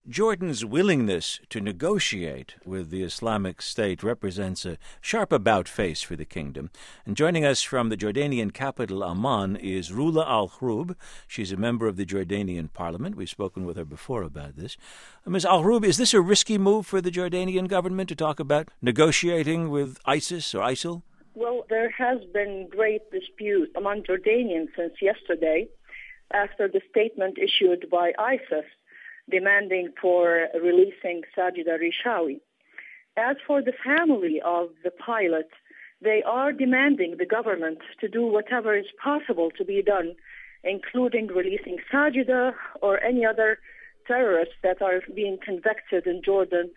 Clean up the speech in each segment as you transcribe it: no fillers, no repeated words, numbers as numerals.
Jordan's willingness to negotiate with the Islamic State represents a sharp about-face for the kingdom. And joining us from the Jordanian capital, Amman, is Roula Al-Ghroub. She's a member of the Jordanian parliament. We've spoken with her before about this. Ms. Al-Ghroub, is this a risky move for the Jordanian government to talk about negotiating with ISIS or ISIL? Well, there has been great dispute among Jordanians since yesterday after the statement issued by ISIS demanding for releasing Sajida Rishawi. As for the family of the pilot, they are demanding the government to do whatever is possible to be done, including releasing Sajida or any other terrorists that are being convicted in Jordan.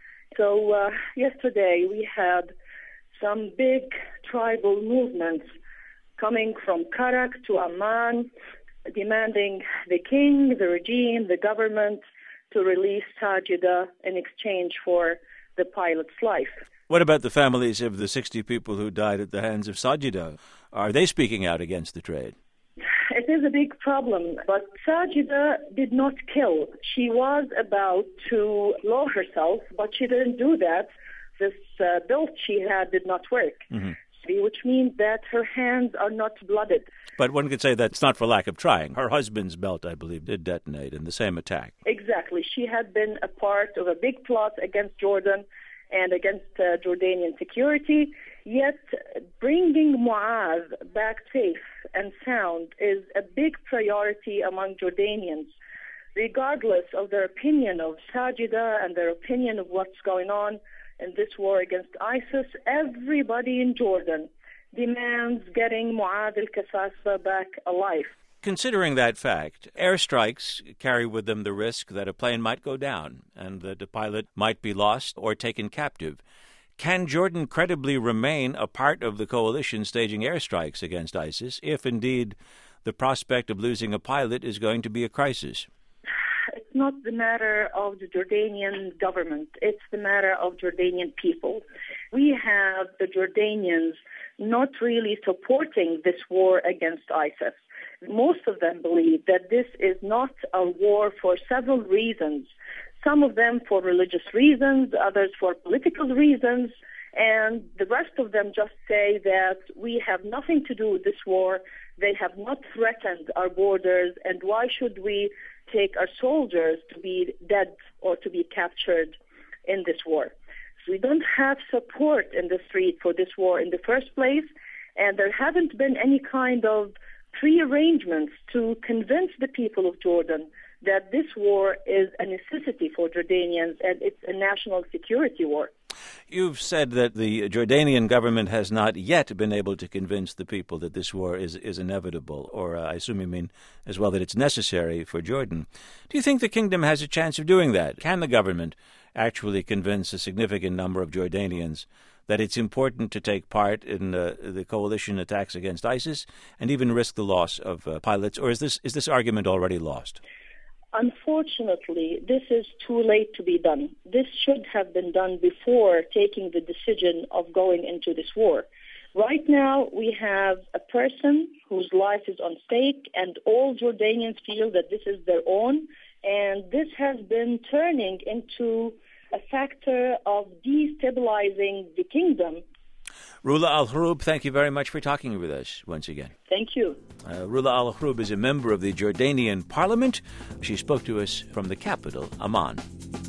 So yesterday we had some big tribal movements coming from Karak to Amman, demanding the king, the regime, the government to release Sajida in exchange for the pilot's life. What about the families of the 60 people who died at the hands of Sajida? Are they speaking out against the trade? It is a big problem, but Sajida did not kill. She was about to blow herself, but she didn't do that. This belt she had did not work, which means that her hands are not blooded. But one could say that's not for lack of trying. Her husband's belt, I believe, did detonate in the same attack. Exactly. She had been a part of a big plot against Jordan and against Jordanian security. Yet bringing Mu'adh back safe and sound is a big priority among Jordanians, regardless of their opinion of Sajida and their opinion of what's going on in this war against ISIS. Everybody in Jordan demands getting Mu'adh al-Kasasba back alive. Considering that fact, airstrikes carry with them the risk that a plane might go down and that a pilot might be lost or taken captive. Can Jordan credibly remain a part of the coalition staging airstrikes against ISIS if indeed the prospect of losing a pilot is going to be a crisis? It's not the matter of the Jordanian government. It's the matter of Jordanian people. We have the Jordanians not really supporting this war against ISIS. Most of them believe that this is not a war for several reasons. Some of them for religious reasons, others for political reasons, and the rest of them just say that we have nothing to do with this war. They have not threatened our borders, and why should we take our soldiers to be dead or to be captured in this war? So we don't have support in the street for this war in the first place, and there haven't been any kind of pre-arrangements to convince the people of Jordan that this war is a necessity for Jordanians and it's a national security war. You've said that the Jordanian government has not yet been able to convince the people that this war is inevitable, or I assume you mean as well that it's necessary for Jordan. Do you think the kingdom has a chance of doing that? Can the government actually convince a significant number of Jordanians that it's important to take part in the coalition attacks against ISIS and even risk the loss of pilots, or is this argument already lost? Unfortunately, this is too late to be done. This should have been done before taking the decision of going into this war. Right now, we have a person whose life is on stake, and all Jordanians feel that this is their own, and this has been turning into a factor of destabilizing the kingdom. Roula Al-Ghroub, thank you very much for talking with us once again. Thank you. Roula Al-Ghroub is a member of the Jordanian parliament. She spoke to us from the capital, Amman.